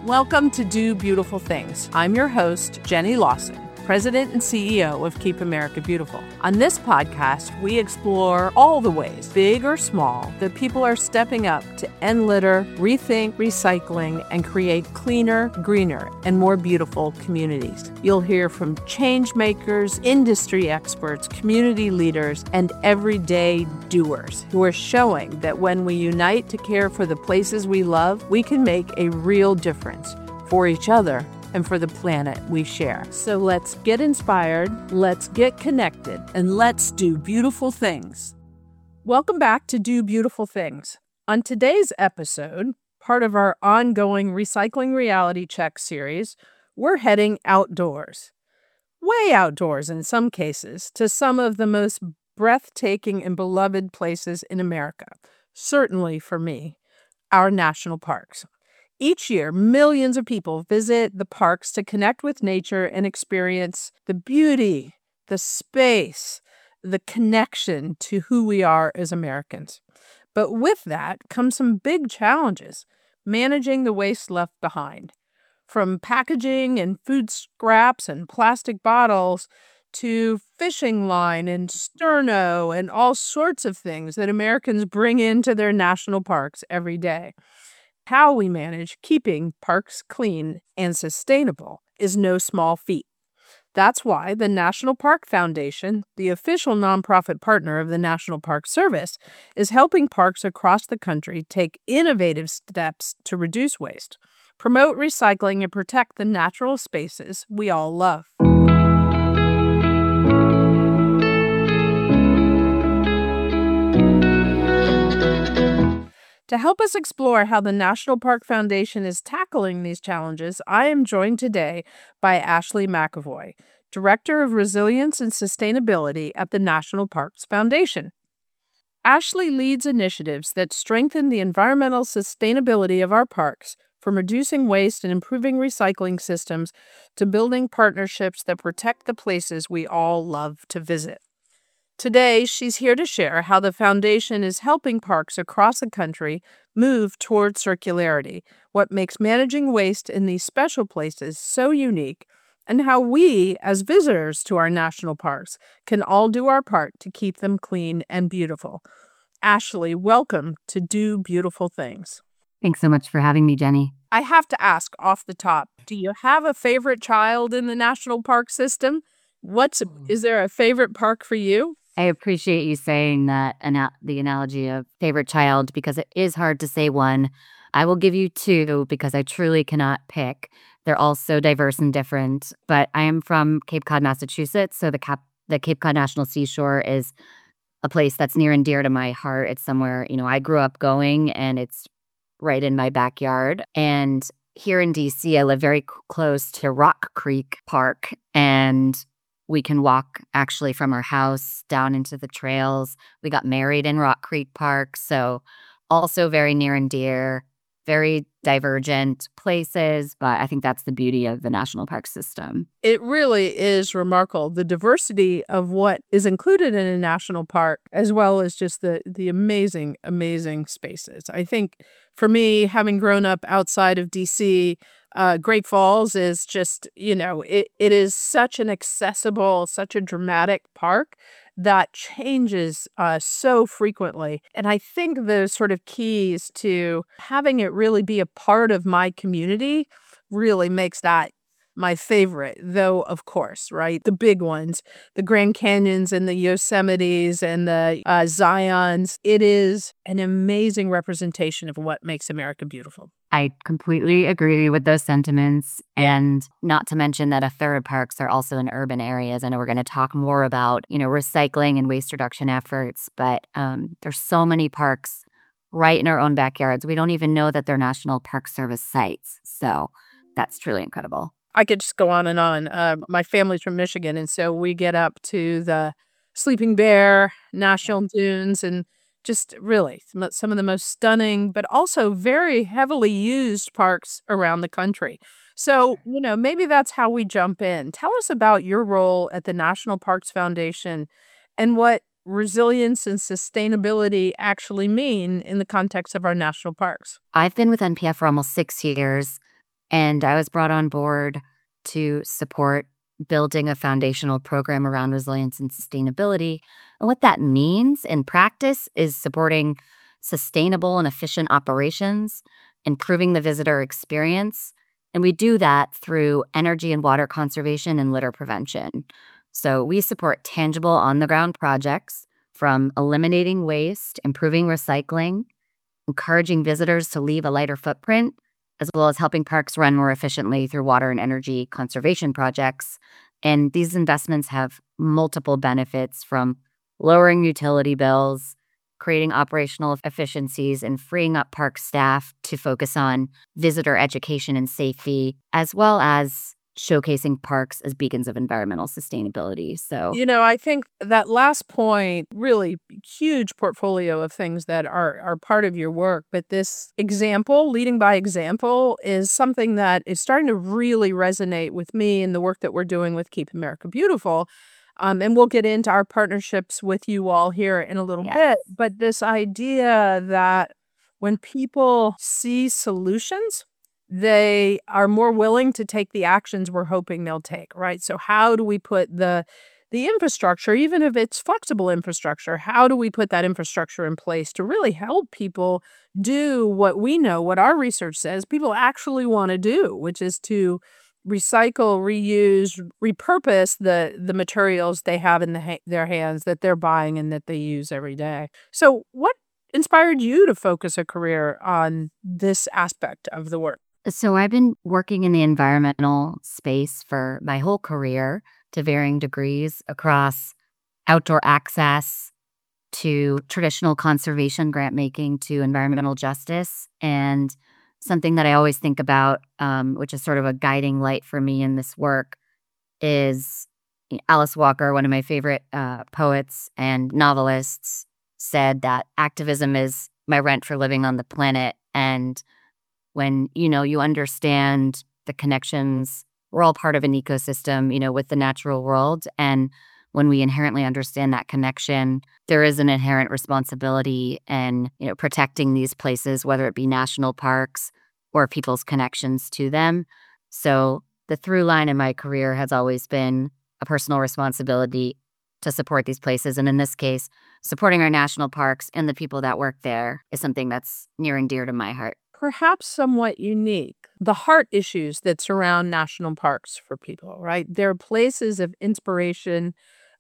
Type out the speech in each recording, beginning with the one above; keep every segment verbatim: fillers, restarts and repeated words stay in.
Welcome to Do Beautiful Things. I'm your host, Jenny Lawson, President and C E O of Keep America Beautiful. On this podcast, we explore all the ways, big or small, that people are stepping up to end litter, rethink recycling, and create cleaner, greener, and more beautiful communities. You'll hear from change makers, industry experts, community leaders, and everyday doers who are showing that when we unite to care for the places we love, we can make a real difference for each other and for the planet we share. So let's get inspired, let's get connected, and let's do beautiful things. Welcome back to Do Beautiful Things. On today's episode, part of our ongoing Recycling Reality Check series, we're heading outdoors. Way outdoors in some cases, to some of the most breathtaking and beloved places in America. Certainly for me, our national parks. Each year, millions of people visit the parks to connect with nature and experience the beauty, the space, the connection to who we are as Americans. But with that comes some big challenges, managing the waste left behind. From packaging and food scraps and plastic bottles to fishing line and sterno and all sorts of things that Americans bring into their national parks every day. How we manage keeping parks clean and sustainable is no small feat. That's why the National Park Foundation, the official nonprofit partner of the National Park Service, is helping parks across the country take innovative steps to reduce waste, promote recycling, and protect the natural spaces we all love. To help us explore how the National Park Foundation is tackling these challenges, I am joined today by Ashley McAvoy, Director of Resilience and Sustainability at the National Parks Foundation. Ashley leads initiatives that strengthen the environmental sustainability of our parks, from reducing waste and improving recycling systems to building partnerships that protect the places we all love to visit. Today, she's here to share how the foundation is helping parks across the country move toward circularity, what makes managing waste in these special places so unique, and how we, as visitors to our national parks, can all do our part to keep them clean and beautiful. Ashley, welcome to Do Beautiful Things. Thanks so much for having me, Jenny. I have to ask off the top, do you have a favorite child in the national park system? What's is there a favorite park for you? I appreciate you saying that, ana- the analogy of favorite child, because it is hard to say one. I will give you two because I truly cannot pick. They're all so diverse and different. But I am from Cape Cod, Massachusetts, so the, Cap- the Cape Cod National Seashore is a place that's near and dear to my heart. It's somewhere, you know, I grew up going, and it's right in my backyard. And here in D C, I live very c- close to Rock Creek Park, and we can walk actually from our house down into the trails. We got married in Rock Creek Park, so also very near and dear, very divergent places, but I think that's the beauty of the national park system. It really is remarkable, the diversity of what is included in a national park, as well as just the, the amazing, amazing spaces. I think for me, having grown up outside of D C, Uh, Great Falls is just, you know, it, it is such an accessible, such a dramatic park that changes uh, so frequently. And I think those sort of keys to having it really be a part of my community really makes that my favorite, though, of course, right? The big ones, the Grand Canyons and the Yosemites and the uh, Zions. It is an amazing representation of what makes America beautiful. I completely agree with those sentiments. And not to mention that a third of parks are also in urban areas. I know we're going to talk more about, you know, recycling and waste reduction efforts, but um, there's so many parks right in our own backyards. We don't even know that they're National Park Service sites. So that's truly incredible. I could just go on and on. Uh, my family's from Michigan, and so we get up to the Sleeping Bear, National Dunes, and just really some some of the most stunning, but also very heavily used parks around the country. So, you know, maybe that's how we jump in. Tell us about your role at the National Parks Foundation and what resilience and sustainability actually mean in the context of our national parks. I've been with N P F for almost six years. And I was brought on board to support building a foundational program around resilience and sustainability. And what that means in practice is supporting sustainable and efficient operations, improving the visitor experience. And we do that through energy and water conservation and litter prevention. So we support tangible on-the-ground projects from eliminating waste, improving recycling, encouraging visitors to leave a lighter footprint, as well as helping parks run more efficiently through water and energy conservation projects. And these investments have multiple benefits, from lowering utility bills, creating operational efficiencies, and freeing up park staff to focus on visitor education and safety, as well as showcasing parks as beacons of environmental sustainability. So, You know, I think that last point, really huge portfolio of things that are, are part of your work. But this example, leading by example, is something that is starting to really resonate with me in the work that we're doing with Keep America Beautiful. Um, and we'll get into our partnerships with you all here in a little yes. bit. But this idea that when people see solutions, they are more willing to take the actions we're hoping they'll take, right? So how do we put the the infrastructure, even if it's flexible infrastructure, how do we put that infrastructure in place to really help people do what we know, what our research says people actually want to do, which is to recycle, reuse, repurpose the the materials they have in the ha- their hands that they're buying and that they use every day. So what inspired you to focus a career on this aspect of the work? So I've been working in the environmental space for my whole career to varying degrees, across outdoor access to traditional conservation grant making to environmental justice. And something that I always think about, um, which is sort of a guiding light for me in this work, is Alice Walker, one of my favorite uh, poets and novelists, said that activism is my rent for living on the planet. And when, you know, you understand the connections, we're all part of an ecosystem, you know, with the natural world. And when we inherently understand that connection, there is an inherent responsibility in, you know, protecting these places, whether it be national parks or people's connections to them. So the through line in my career has always been a personal responsibility to support these places. And in this case, supporting our national parks and the people that work there is something that's near and dear to my heart. Perhaps somewhat unique, the heart issues that surround national parks for people, right? They're places of inspiration,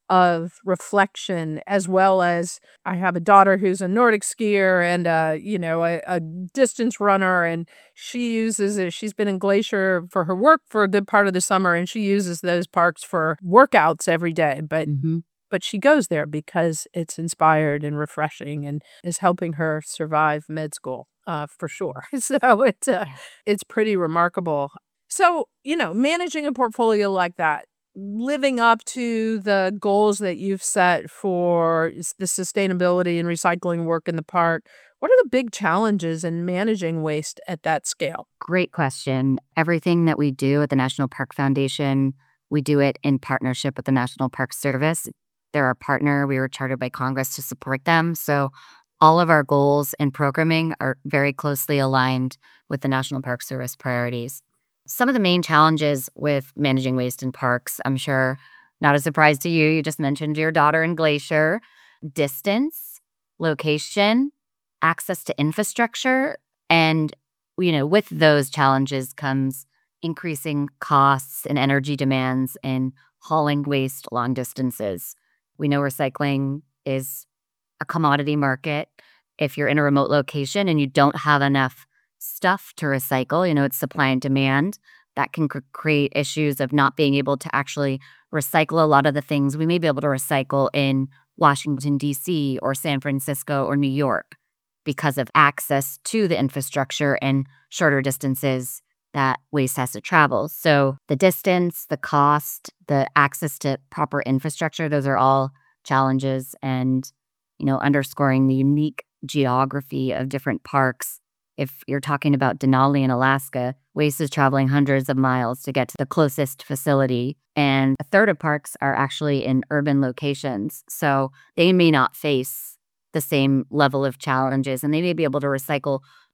of reflection, as well as I have a daughter who's a Nordic skier and, uh, you know, a, a distance runner, and she uses it. She's been in Glacier for her work for a good part of the summer, and she uses those parks for workouts every day. But Mm-hmm. but she goes there because it's inspired and refreshing and is helping her survive med school, uh, for sure. So it's uh, it's pretty remarkable. So, you know, managing a portfolio like that, living up to the goals that you've set for s- the sustainability and recycling work in the park, what are the big challenges in managing waste at that scale? Great question. Everything that we do at the National Park Foundation, we do it in partnership with the National Park Service. They're our partner. We were chartered by Congress to support them. So all of our goals and programming are very closely aligned with the National Park Service priorities. Some of the main challenges with managing waste in parks, I'm sure not a surprise to you. You just mentioned your daughter in Glacier. Distance, location, access to infrastructure. And, you know, with those challenges comes increasing costs and energy demands in hauling waste long distances. We know recycling is a commodity market. If you're in a remote location and you don't have enough stuff to recycle, you know, it's supply and demand. That can cr- create issues of not being able to actually recycle a lot of the things we may be able to recycle in Washington, D C or San Francisco or New York because of access to the infrastructure and shorter distances that waste has to travel. So the distance, the cost, the access to proper infrastructure, those are all challenges, and, you know, underscoring the unique geography of different parks. If you're talking about Denali in Alaska, waste is traveling hundreds of miles to get to the closest facility. And a third of parks are actually in urban locations. So they may not face the same level of challenges, and they may be able to recycle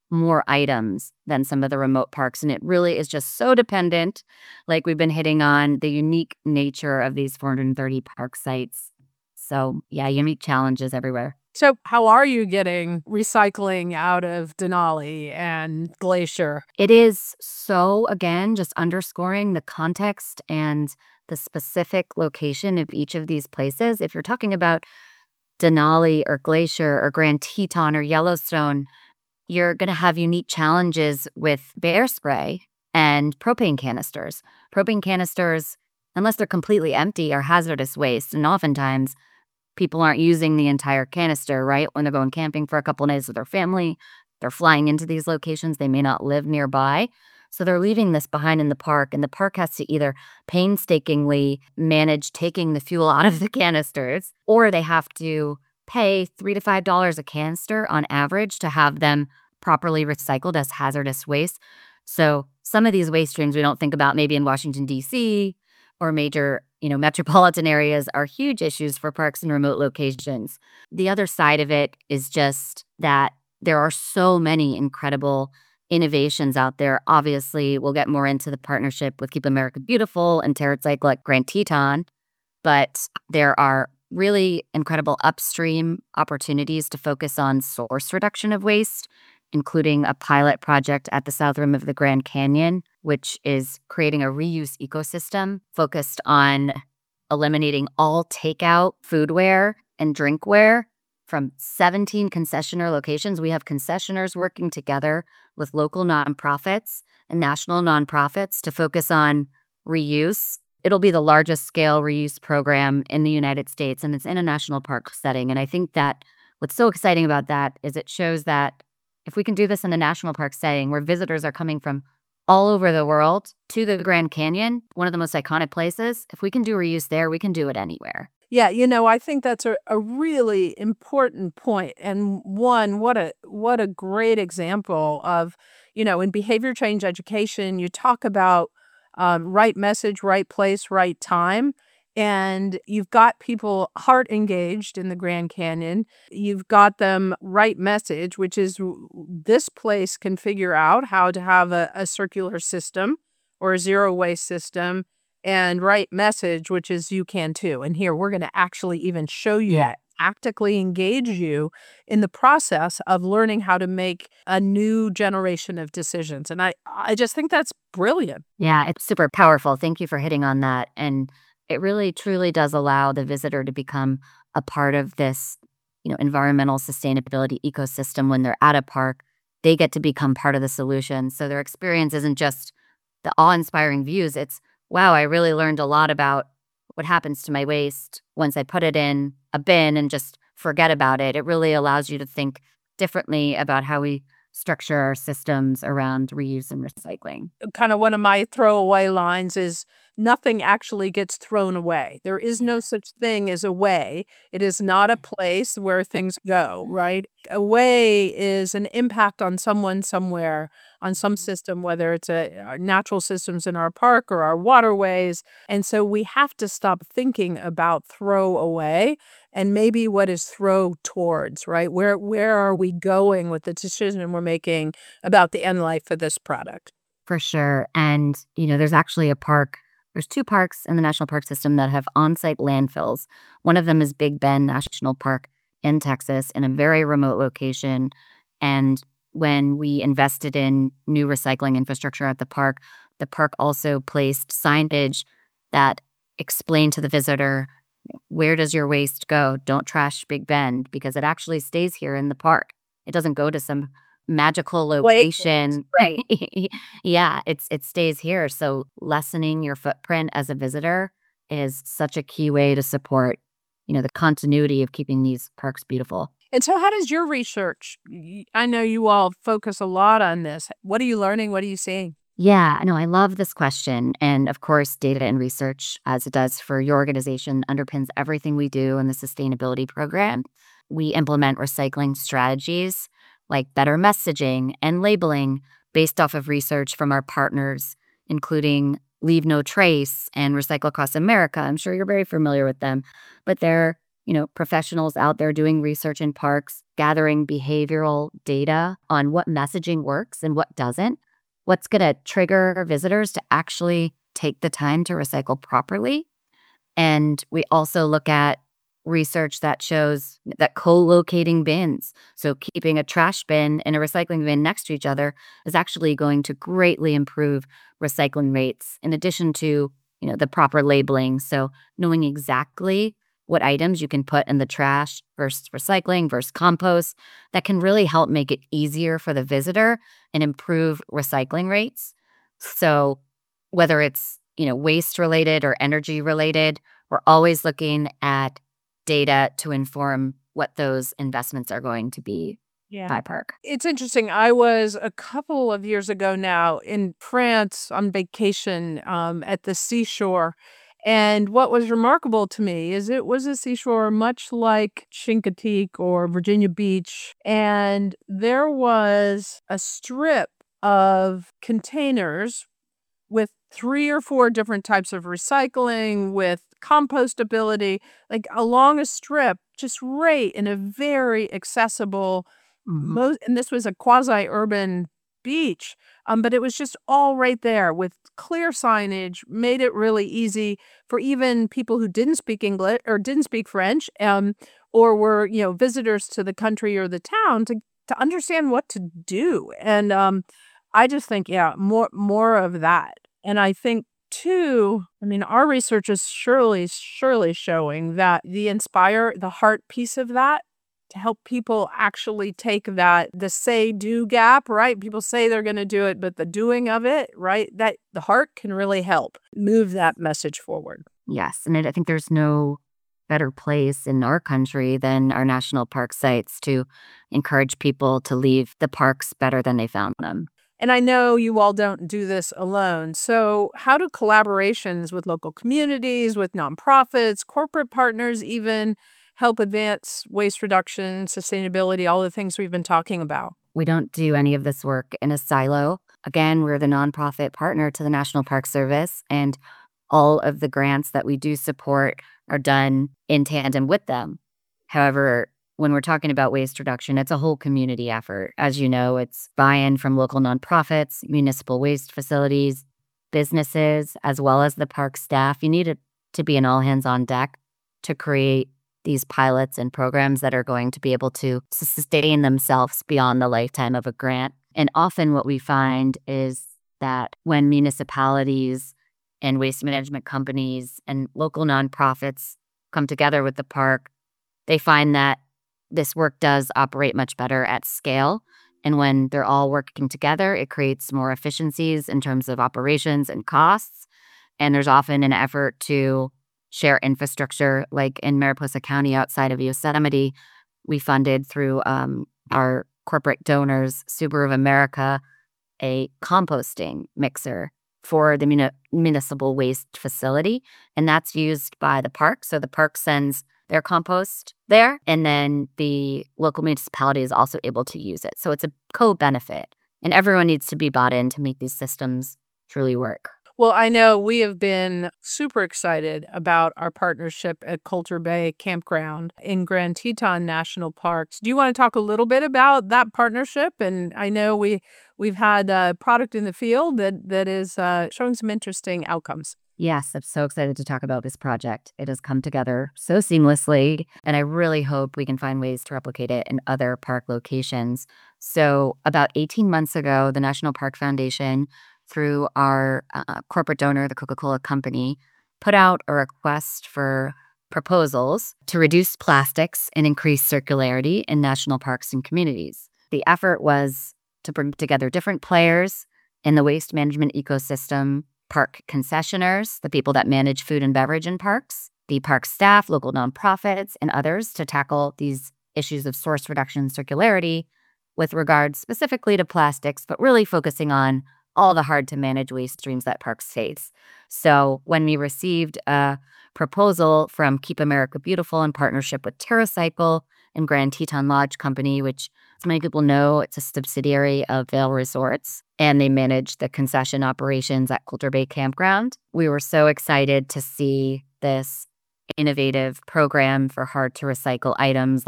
more items than some of the remote parks. And it really is just so dependent, like we've been hitting on, the unique nature of these four hundred thirty park sites. So yeah, unique challenges everywhere. So how are you getting recycling out of Denali and Glacier? It is so, again, just underscoring the context and the specific location of each of these places. If you're talking about Denali or Glacier or Grand Teton or Yellowstone, you're going to have unique challenges with bear spray and propane canisters. Propane canisters, unless they're completely empty, are hazardous waste. And oftentimes, people aren't using the entire canister, right? When they're going camping for a couple of days with their family, they're flying into these locations. They may not live nearby. So they're leaving this behind in the park, and the park has to either painstakingly manage taking the fuel out of the canisters, or they have to pay three to five dollars a canister on average to have them properly recycled as hazardous waste. So some of these waste streams we don't think about maybe in Washington, D C or major, you know, metropolitan areas are huge issues for parks in remote locations. The other side of it is just that there are so many incredible innovations out there. Obviously, we'll get more into the partnership with Keep America Beautiful and TerraCycle like Grand Teton, but there are really incredible upstream opportunities to focus on source reduction of waste, including a pilot project at the south rim of the Grand Canyon, which is creating a reuse ecosystem focused on eliminating all takeout foodware and drinkware from seventeen concessioner locations. We have concessioners working together with local nonprofits and national nonprofits to focus on reuse. It'll be the largest scale reuse program in the United States, and it's in a national park setting. And I think that what's so exciting about that is it shows that if we can do this in a national park setting where visitors are coming from all over the world to the Grand Canyon, one of the most iconic places, if we can do reuse there, we can do it anywhere. Yeah, you know, I think that's a, a really important point. And one, what a what a great example of, you know, in behavior change education, you talk about um, right message, right place, right time. And you've got people heart engaged in the Grand Canyon. You've got them right message, which is this place can figure out how to have a, a circular system or a zero waste system, and right message, which is you can too. And here we're going to actually even show you that, actively engage you in the process of learning how to make a new generation of decisions. And I, I just think that's brilliant. Yeah, it's super powerful. Thank you for hitting on that. And it really, truly does allow the visitor to become a part of this, you know, environmental sustainability ecosystem. When they're at a park, they get to become part of the solution. So their experience isn't just the awe-inspiring views. It's, wow, I really learned a lot about what happens to my waste once I put it in a bin and just forget about it. It really allows you to think differently about how we structure our systems around reuse and recycling. Kind of one of my throwaway lines is nothing actually gets thrown away. There is no such thing as away. It is not a place where things go, right? Away is an impact on someone somewhere, on some system, whether it's a, a natural systems in our park or our waterways. And so we have to stop thinking about throw away and maybe what is throw towards, right? Where where are we going with the decision we're making about the end life of this product? For sure. And, you know, there's actually a park, there's two parks in the national park system that have on-site landfills. One of them is Big Bend National Park in Texas, in a very remote location. And when we invested in new recycling infrastructure at the park, the park also placed signage that explained to the visitor, where does your waste go? Don't trash Big Bend, because it actually stays here in the park. It doesn't go to some magical location. Right. Yeah, it's it stays here. So lessening your footprint as a visitor is such a key way to support, you know, the continuity of keeping these parks beautiful. And so how does your research, y- I know you all focus a lot on this. What are you learning? What are you seeing? Yeah, I know. I love this question. And of course, data and research, as it does for your organization, underpins everything we do in the sustainability program. We implement recycling strategies like better messaging and labeling based off of research from our partners, including Leave No Trace and Recycle Across America. I'm sure you're very familiar with them, but they're, you know, professionals out there doing research in parks gathering behavioral data on what messaging works and what doesn't, what's going to trigger visitors to actually take the time to recycle properly. And we also look at research that shows that co-locating bins, so keeping a trash bin and a recycling bin next to each other, is actually going to greatly improve recycling rates, in addition to, you know, the proper labeling. So knowing exactly what items you can put in the trash versus recycling versus compost, that can really help make it easier for the visitor and improve recycling rates. So whether it's, you know, waste related or energy related, we're always looking at data to inform what those investments are going to be Yeah. by park. It's interesting. I was a couple of years ago now in France on vacation um, at the seashore. And what was remarkable to me is it was a seashore much like Chincoteague or Virginia Beach. And there was a strip of containers with three or four different types of recycling, with compostability, like along a strip, just right in a very accessible, Mhm. most, and this was a quasi-urban beach, um, but it was just all right there with clear signage, made it really easy for even people who didn't speak English or didn't speak French, um, or were, you know, visitors to the country or the town to to understand what to do. And um, I just think, yeah, more more of that. And I think too, I mean, our research is surely, surely showing that the inspire, the heart piece of that, to help people actually take that, the say do gap, right? People say they're going to do it, but the doing of it, right? That the heart can really help move that message forward. Yes. And I think there's no better place in our country than our national park sites to encourage people to leave the parks better than they found them. And I know you all don't do this alone. So how do collaborations with local communities, with nonprofits, corporate partners even help advance waste reduction, sustainability, all the things we've been talking about? We don't do any of this work in a silo. Again, we're the nonprofit partner to the National Park Service, and all of the grants that we do support are done in tandem with them. However, when we're talking about waste reduction, it's a whole community effort. As you know, it's buy-in from local nonprofits, municipal waste facilities, businesses, as well as the park staff. You need it to be an all hands on deck to create these pilots and programs that are going to be able to sustain themselves beyond the lifetime of a grant. And often what we find is that when municipalities and waste management companies and local nonprofits come together with the park, they find that this work does operate much better at scale. And when they're all working together, it creates more efficiencies in terms of operations and costs. And there's often an effort to share infrastructure, like in Mariposa County outside of Yosemite. We funded through um, our corporate donors, Subaru of America, a composting mixer for the muni- municipal waste facility. And that's used by the park. So the park sends their compost there, and then the local municipality is also able to use it. So it's a co-benefit, and everyone needs to be bought in to make these systems truly work. Well, I know we have been super excited about our partnership at Coulter Bay Campground in Grand Teton National Parks. Do you want to talk a little bit about that partnership? And I know we, we've had a product in the field that, that is uh, showing some interesting outcomes. Yes, I'm so excited to talk about this project. It has come together so seamlessly, and I really hope we can find ways to replicate it in other park locations. So about eighteen months ago, the National Park Foundation, through our uh, corporate donor, the Coca-Cola Company, put out a request for proposals to reduce plastics and increase circularity in national parks and communities. The effort was to bring together different players in the waste management ecosystem: park concessionaires, the people that manage food and beverage in parks, the park staff, local nonprofits, and others to tackle these issues of source reduction and circularity with regard specifically to plastics, but really focusing on all the hard-to-manage waste streams that parks face. So when we received a proposal from Keep America Beautiful in partnership with TerraCycle and Grand Teton Lodge Company, which as many people know, it's a subsidiary of Vail Resorts, and they manage the concession operations at Coulter Bay Campground. We were so excited to see this innovative program for hard-to-recycle items like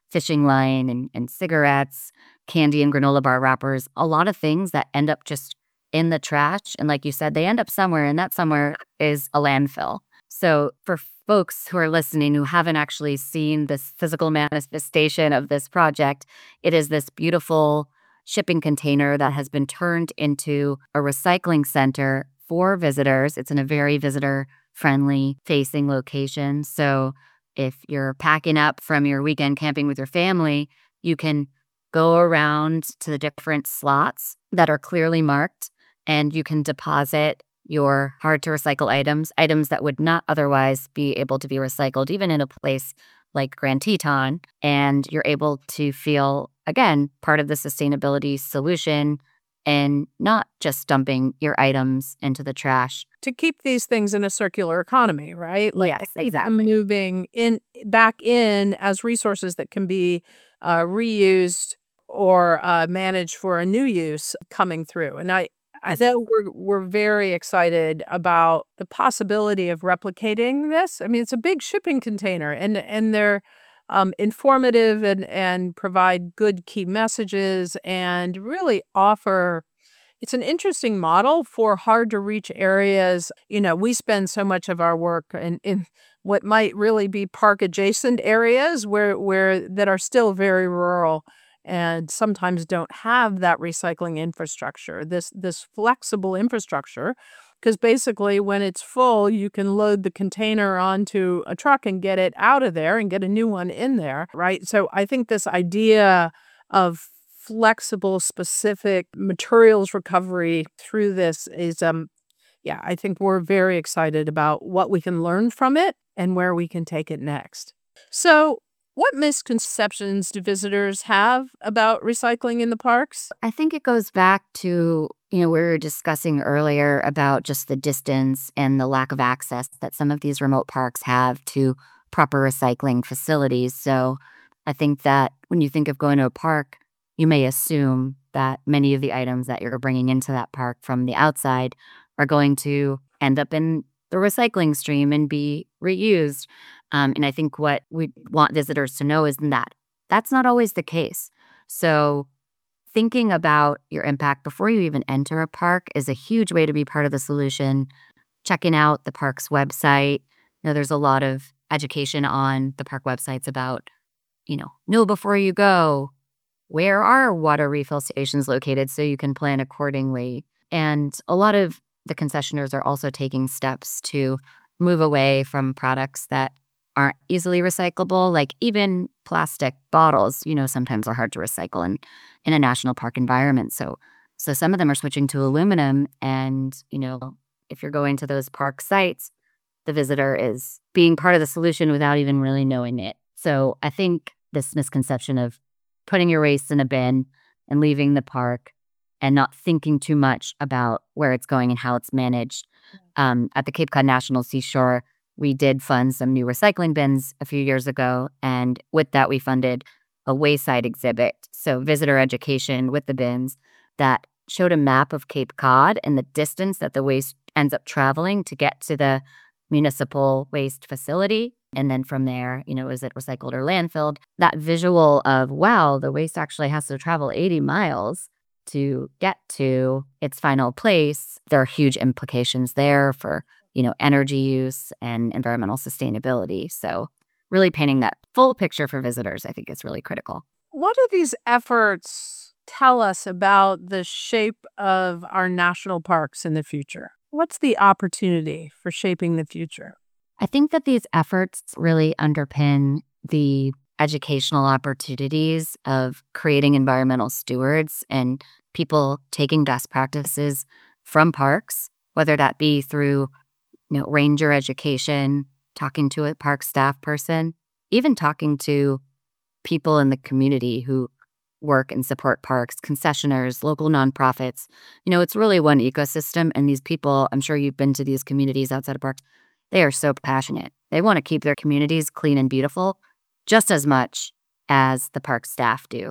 fishing line and, and cigarettes, candy and granola bar wrappers, a lot of things that end up just in the trash. And like you said, they end up somewhere, and that somewhere is a landfill. So for folks who are listening who haven't actually seen this physical manifestation of this project, it is this beautiful shipping container that has been turned into a recycling center for visitors. It's in a very visitor-friendly facing location. So if you're packing up from your weekend camping with your family, you can go around to the different slots that are clearly marked, and you can deposit your hard-to-recycle items, items that would not otherwise be able to be recycled, even in a place like Grand Teton, and you're able to feel, again, part of the sustainability solution and not just dumping your items into the trash. To keep these things in a circular economy, right? Like Yes, exactly. moving in back in as resources that can be uh, reused or uh, managed for a new use coming through. And I, I know we're we're very excited about the possibility of replicating this. I mean, it's a big shipping container, and and they're um, informative and and provide good key messages and really offer. It's an interesting model for hard to reach areas. You know, we spend so much of our work in, in what might really be park adjacent areas where where that are still very rural and sometimes don't have that recycling infrastructure, this this flexible infrastructure, because basically when it's full, you can load the container onto a truck and get it out of there and get a new one in there, right? So I think this idea of flexible, specific materials recovery through this is, um, yeah, I think we're very excited about what we can learn from it and where we can take it next. So what misconceptions do visitors have about recycling in the parks? I think it goes back to, you know, we were discussing earlier about just the distance and the lack of access that some of these remote parks have to proper recycling facilities. So I think that when you think of going to a park, you may assume that many of the items that you're bringing into that park from the outside are going to end up in the recycling stream and be reused. Um, and I think what we want visitors to know is that that's not always the case. So thinking about your impact before you even enter a park is a huge way to be part of the solution. Checking out the park's website. You know, there's a lot of education on the park websites about, you know, know before you go. Where are water refill stations located so you can plan accordingly? And a lot of the concessionaires are also taking steps to move away from products that aren't easily recyclable, like even plastic bottles, you know, sometimes are hard to recycle in, in a national park environment. So so some of them are switching to aluminum. And, you know, if you're going to those park sites, the visitor is being part of the solution without even really knowing it. So I think this misconception of putting your waste in a bin and leaving the park and not thinking too much about where it's going and how it's managed. Um, at the Cape Cod National Seashore, we did fund some new recycling bins a few years ago, and with that, we funded a wayside exhibit, so visitor education with the bins that showed a map of Cape Cod and the distance that the waste ends up traveling to get to the municipal waste facility. And then from there, you know, is it recycled or landfilled? That visual of, wow, the waste actually has to travel eighty miles to get to its final place. There are huge implications there for, you know, energy use and environmental sustainability. So really painting that full picture for visitors, I think, is really critical. What do these efforts tell us about the shape of our national parks in the future? What's the opportunity for shaping the future? I think that these efforts really underpin the educational opportunities of creating environmental stewards and people taking best practices from parks, whether that be through, you know, ranger education, talking to a park staff person, even talking to people in the community who work and support parks, concessionaires, local nonprofits. You know, it's really one ecosystem. And these people, I'm sure you've been to these communities outside of parks, they are so passionate. They want to keep their communities clean and beautiful just as much as the park staff do.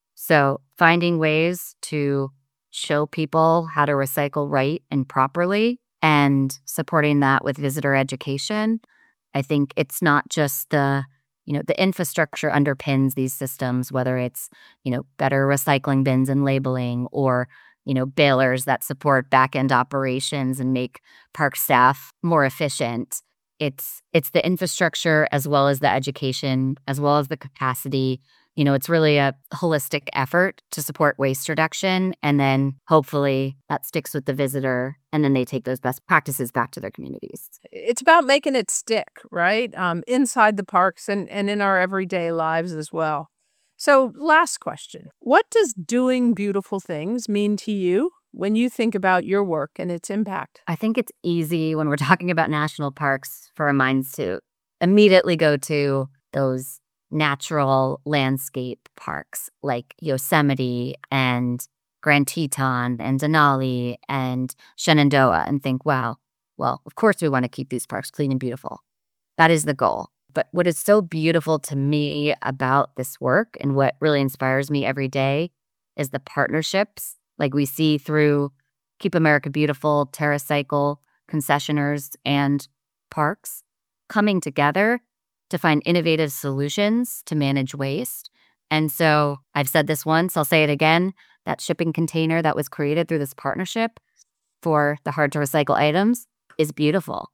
So finding ways to show people how to recycle right and properly and supporting that with visitor education. I think it's not just the, you know, the infrastructure underpins these systems, whether it's, you know, better recycling bins and labeling, or, you know, balers that support back-end operations and make park staff more efficient. It's it's the infrastructure as well as the education, as well as the capacity. You know, it's really a holistic effort to support waste reduction. And then hopefully that sticks with the visitor, and then they take those best practices back to their communities. It's about making it stick, right? Um, inside the parks and, and in our everyday lives as well. So last question. What does doing beautiful things mean to you when you think about your work and its impact? I think it's easy when we're talking about national parks for our minds to immediately go to those natural landscape parks like Yosemite and Grand Teton and Denali and Shenandoah, and think, wow, well, of course we want to keep these parks clean and beautiful. That is the goal. But what is so beautiful to me about this work, and what really inspires me every day, is the partnerships like we see through Keep America Beautiful, TerraCycle, concessioners, and parks coming together to find innovative solutions to manage waste. And so I've said this once, I'll say it again, that shipping container that was created through this partnership for the hard to recycle items is beautiful.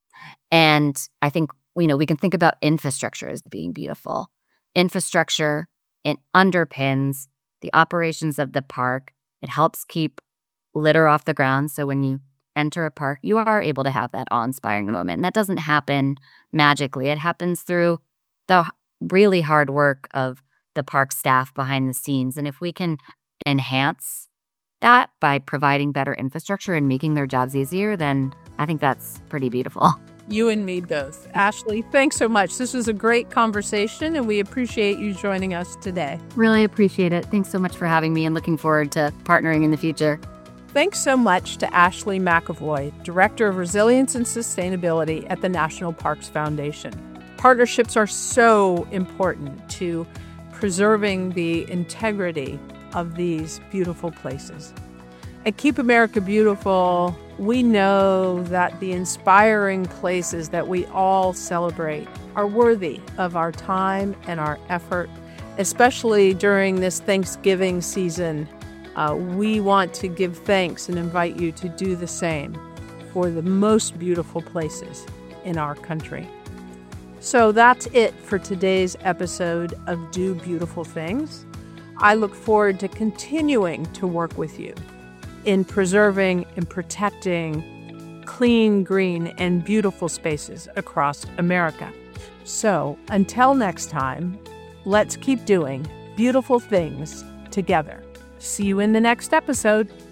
And I think, you know, we can think about infrastructure as being beautiful. Infrastructure, it underpins the operations of the park. It helps keep litter off the ground. So when you enter a park, you are able to have that awe-inspiring moment. And that doesn't happen magically. It happens through the really hard work of the park staff behind the scenes. And if we can enhance that by providing better infrastructure and making their jobs easier, then I think that's pretty beautiful. You and me both. Ashley, thanks so much. This was a great conversation, and we appreciate you joining us today. Really appreciate it. Thanks so much for having me, and looking forward to partnering in the future. Thanks so much to Ashley McAvoy, Director of Resilience and Sustainability at the National Parks Foundation. Partnerships are so important to preserving the integrity of these beautiful places. At Keep America Beautiful, we know that the inspiring places that we all celebrate are worthy of our time and our effort, especially during this Thanksgiving season. Uh, we want to give thanks and invite you to do the same for the most beautiful places in our country. So that's it for today's episode of Do Beautiful Things. I look forward to continuing to work with you in preserving and protecting clean, green, and beautiful spaces across America. So until next time, let's keep doing beautiful things together. See you in the next episode.